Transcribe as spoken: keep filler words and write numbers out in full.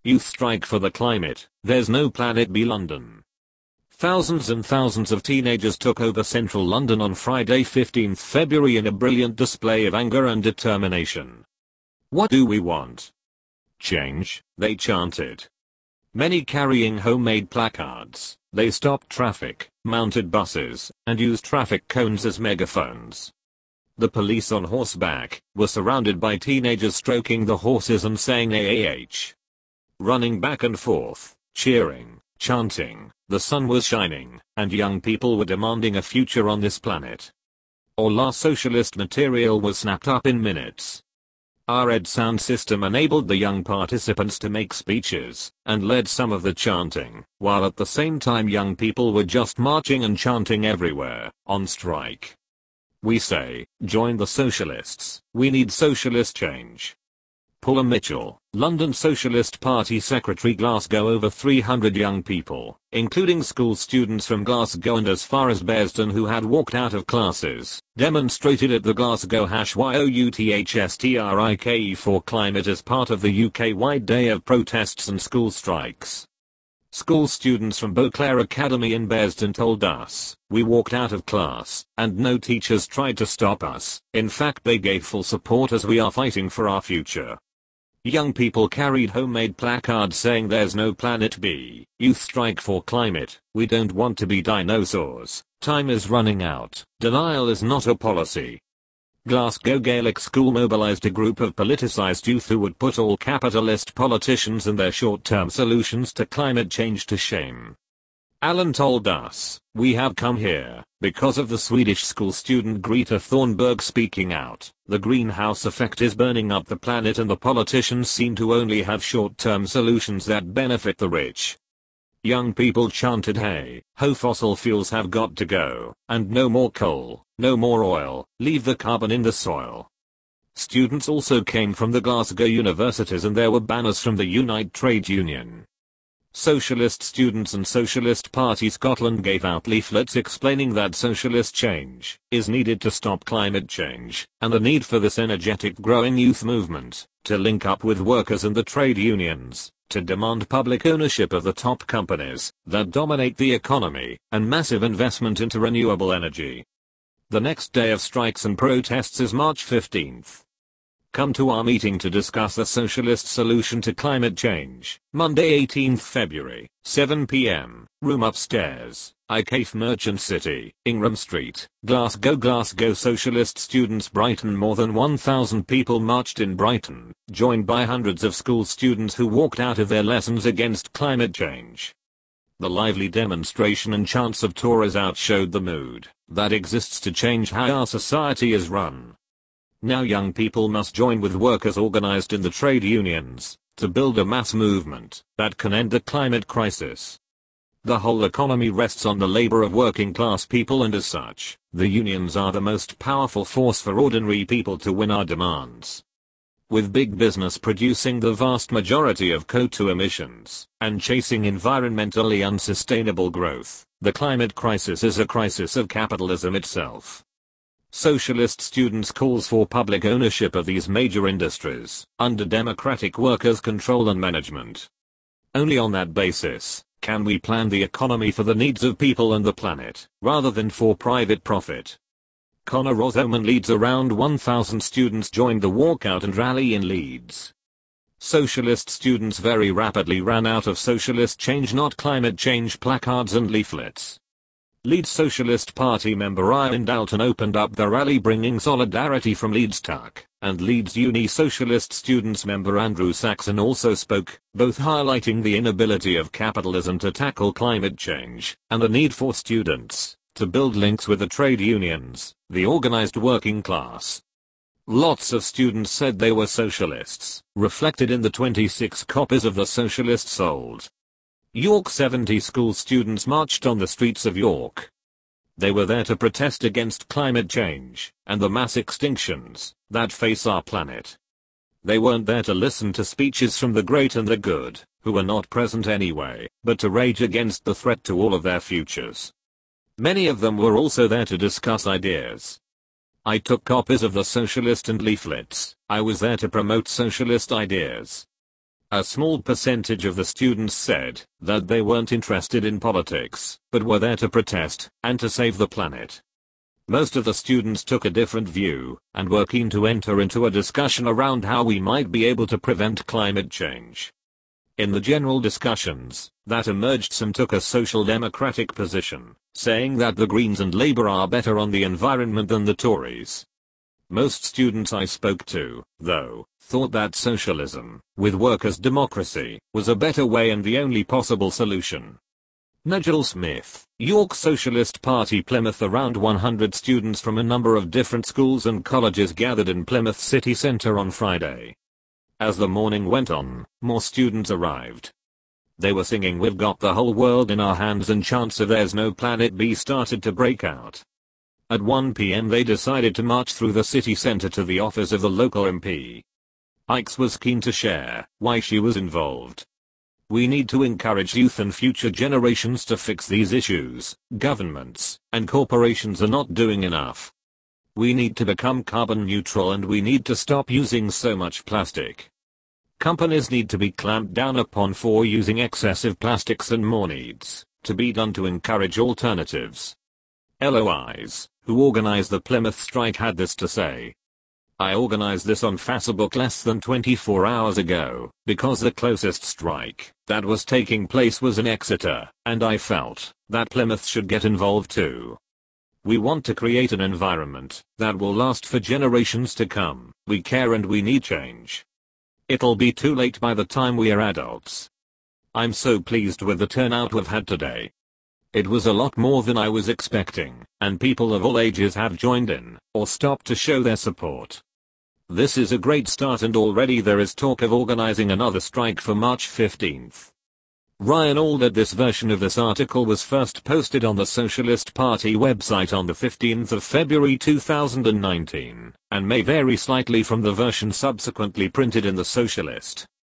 Youth strike for the climate. There's no planet B. London. Thousands and thousands of teenagers took over central London on Friday fifteenth February in a brilliant display of anger and determination. What do we want? Change, they chanted. Many carrying homemade placards, they stopped traffic, mounted buses, and used traffic cones as megaphones. The police on horseback were surrounded by teenagers stroking the horses and saying A A H. Running back and forth, cheering, chanting, the sun was shining, and young people were demanding a future on this planet. All our socialist material was snapped up in minutes. Our Ed sound system enabled the young participants to make speeches, and led some of the chanting, while at the same time young people were just marching and chanting everywhere, on strike. We say, join the socialists, we need socialist change. Paula Mitchell, London Socialist Party Secretary. Glasgow. Over three hundred young people, including school students from Glasgow and as far as Bearsden who had walked out of classes, demonstrated at the Glasgow YOUTHSTRIKE for climate as part of the U K-wide day of protests and school strikes. School students from Beauclair Academy in Bearsden told us, we walked out of class, and no teachers tried to stop us. In fact, they gave full support as we are fighting for our future. Young people carried homemade placards saying there's no planet B. Youth strike for climate. We don't want to be dinosaurs. Time is running out. Denial is not a policy. Glasgow Gaelic School mobilized a group of politicized youth who would put all capitalist politicians and their short-term solutions to climate change to shame. Alan told us, we have come here because of the Swedish school student Greta Thunberg speaking out. The greenhouse effect is burning up the planet and the politicians seem to only have short-term solutions that benefit the rich. Young people chanted hey, ho, fossil fuels have got to go, and no more coal, no more oil, leave the carbon in the soil. Students also came from the Glasgow universities and there were banners from the Unite Trade Union. Socialist students and Socialist Party Scotland gave out leaflets explaining that socialist change is needed to stop climate change, and the need for this energetic growing youth movement to link up with workers and the trade unions, to demand public ownership of the top companies that dominate the economy, and massive investment into renewable energy. The next day of strikes and protests is March fifteenth. Come to our meeting to discuss the socialist solution to climate change. Monday eighteenth February, seven p m, room upstairs, Icave Merchant City, Ingram Street, Glasgow. Glasgow Socialist Students Brighton. More than one thousand people marched in Brighton, joined by hundreds of school students who walked out of their lessons against climate change. The lively demonstration and chants of Tories outshowed the mood that exists to change how our society is run. Now young people must join with workers organized in the trade unions to build a mass movement that can end the climate crisis. The whole economy rests on the labor of working class people, and as such, the unions are the most powerful force for ordinary people to win our demands. With big business producing the vast majority of C O two emissions and chasing environmentally unsustainable growth, the climate crisis is a crisis of capitalism itself. Socialist students calls for public ownership of these major industries under democratic workers' control and management. Only on that basis can we plan the economy for the needs of people and the planet, rather than for private profit. Conor Rotherman leads. Around one thousand students joined the walkout and rally in Leeds. Socialist students very rapidly ran out of socialist change not climate change placards and leaflets. Leeds Socialist Party member Ian Dalton opened up the rally bringing solidarity from Leeds Tuck, and Leeds Uni Socialist Students member Andrew Saxon also spoke, both highlighting the inability of capitalism to tackle climate change, and the need for students to build links with the trade unions, the organized working class. Lots of students said they were socialists, reflected in the twenty-six copies of The Socialist sold. York. seventy school students marched on the streets of York. They were there to protest against climate change and the mass extinctions that face our planet. They weren't there to listen to speeches from the great and the good, who were not present anyway, but to rage against the threat to all of their futures. Many of them were also there to discuss ideas. I took copies of The Socialist and leaflets. I was there to promote socialist ideas. A small percentage of the students said that they weren't interested in politics, but were there to protest and to save the planet. Most of the students took a different view and were keen to enter into a discussion around how we might be able to prevent climate change. In the general discussions that emerged, some took a social democratic position, saying that the Greens and Labour are better on the environment than the Tories. Most students I spoke to, though, thought that socialism, with workers' democracy, was a better way and the only possible solution. Nigel Smith, York Socialist Party, Plymouth. Around one hundred students from a number of different schools and colleges gathered in Plymouth city centre on Friday. As the morning went on, more students arrived. They were singing "We've got the whole world in our hands" and chants of "There's no planet B" started to break out. At one p m they decided to march through the city centre to the office of the local M P. Ickes was keen to share why she was involved. "We need to encourage youth and future generations to fix these issues. Governments and corporations are not doing enough. We need to become carbon neutral and we need to stop using so much plastic. Companies need to be clamped down upon for using excessive plastics, and more needs to be done to encourage alternatives." L O Is, who organized the Plymouth strike, had this to say. "I organized this on Facebook less than twenty-four hours ago, because the closest strike that was taking place was in Exeter, and I felt that Plymouth should get involved too. We want to create an environment that will last for generations to come. We care and we need change. It'll be too late by the time we are adults." I'm so pleased with the turnout we've had today. It was a lot more than I was expecting, and people of all ages have joined in, or stopped to show their support. This is a great start, and already there is talk of organizing another strike for March fifteenth. Ryan Alder. This version of this article was first posted on the Socialist Party website on the fifteenth of February two thousand nineteen, and may vary slightly from the version subsequently printed in the Socialist.